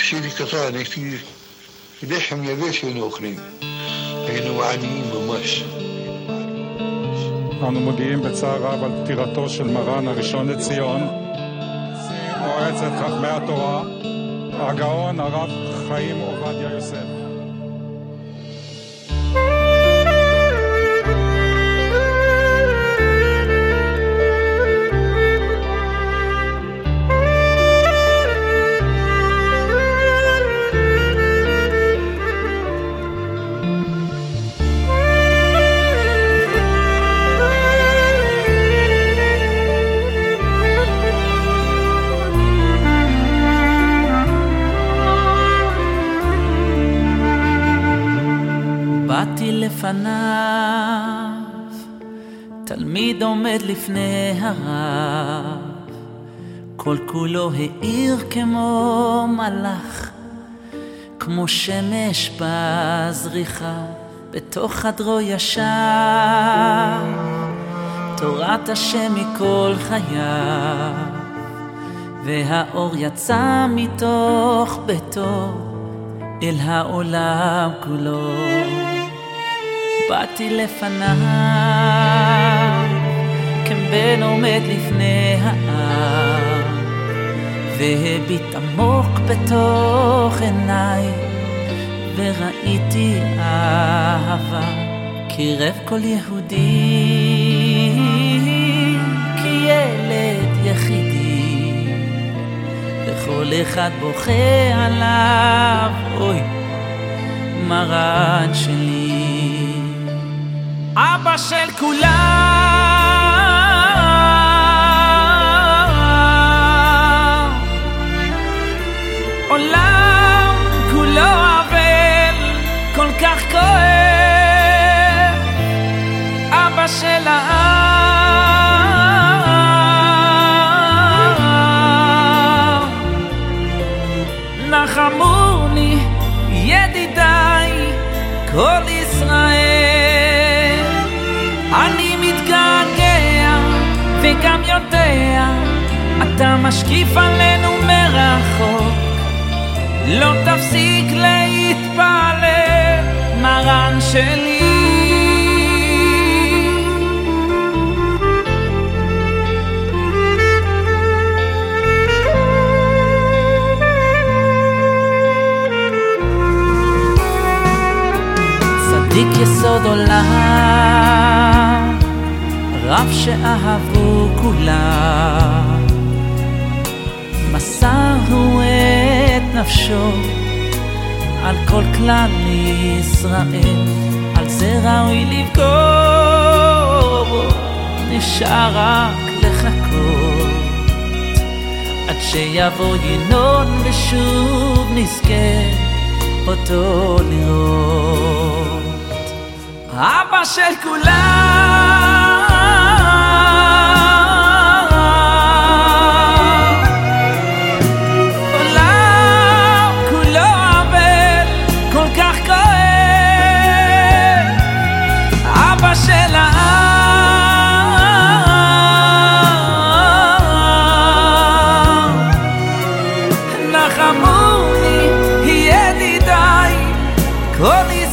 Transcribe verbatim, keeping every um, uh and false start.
כשהייתי קטן הייתי לחם יבש היינו אוכלים, היינו עניים ממש. אנו מודיעים בצער רב על פטירתו של מרן הראשון לציון, מועצת חכמי התורה, הגאון הרב חיים עובדיה יוסף. באתי לפניו, תלמיד עומד לפני הרב, כל כולו האיר כמו מלאך, כמו שמש בזריחה, בתוך חדרו ישב, תורת השם מכל חייו, והאור יצא מתוך ביתו אל העולם כולו. באתי לפניו כבן עומד לפני העם, והביט עמוק בתוך עיניי, וראיתי אהבה קירב כל יהודי, כי ילד יחידי וכל אחד בוכה עליו, אוי מרן שלי, אבא של כולם, עולם כולו אבל כל כך כואב, אבא של העם, נחמוני ידידיי כל ישראל, אני מתגעגע וגם יודע, אתה משקיף עלינו מרחוק, לא תפסיק להתפלל מרן שלי. צדיק יסוד עולם, רב שאהבו כולם, מסר הוא את נפשו על כל כלל ישראל, על זה ראוי לבכור, נשאר רק לחכות עד שיבוא ינון ושוב נזכה אותו לראות, אבא של כולם, עולם כולו אבל כל כך כואב, אבא של העם, נחמוני ידידיי כל ישראל,